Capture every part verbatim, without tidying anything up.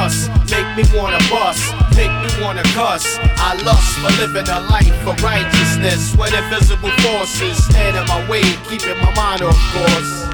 Trust, make me wanna bust, make me wanna cuss. I lust for living a life of righteousness, when invisible forces stand in my way, keeping my mind off course.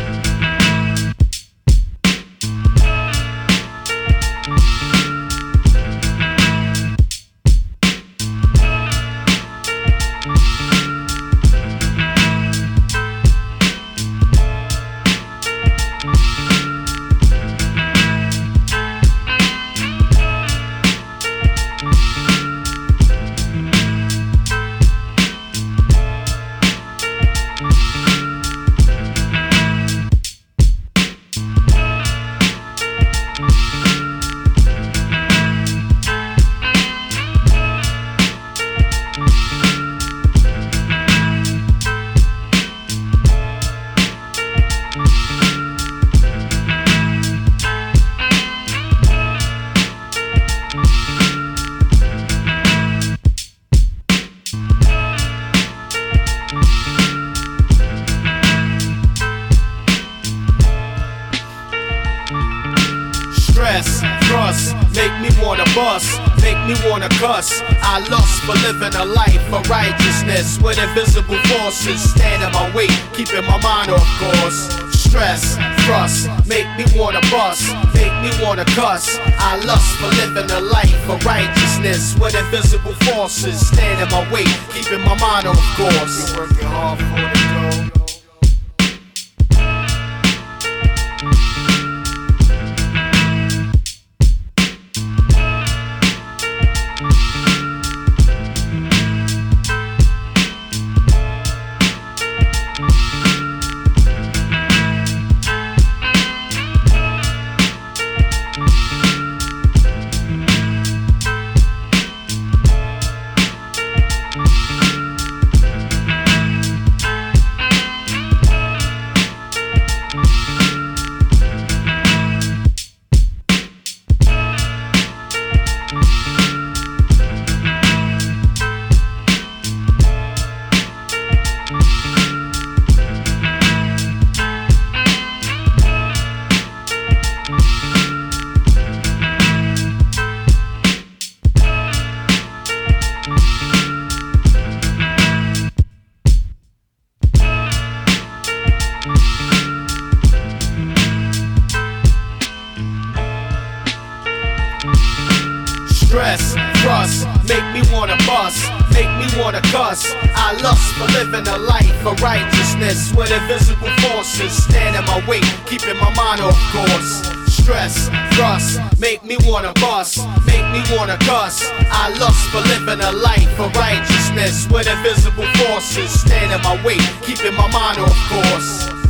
Stress, thrust, make me wanna bust, make me wanna cuss. I lust for living a life of righteousness, when invisible forces stand in my way, keeping my mind off course. Stress, thrust, make me wanna bust, make me wanna cuss. I lust for living a life of righteousness, when invisible forces stand in my way, keeping my mind off course. You're working hard for the goal. Stress, thrust, make me wanna bust, make me wanna cuss. I lust for living a life of righteousness, when invisible forces stand in my way, keeping my mind off course. Stress, thrust, make me wanna bust, make me wanna cuss. I lust for living a life of righteousness, when invisible forces stand in my way, keeping my mind off course.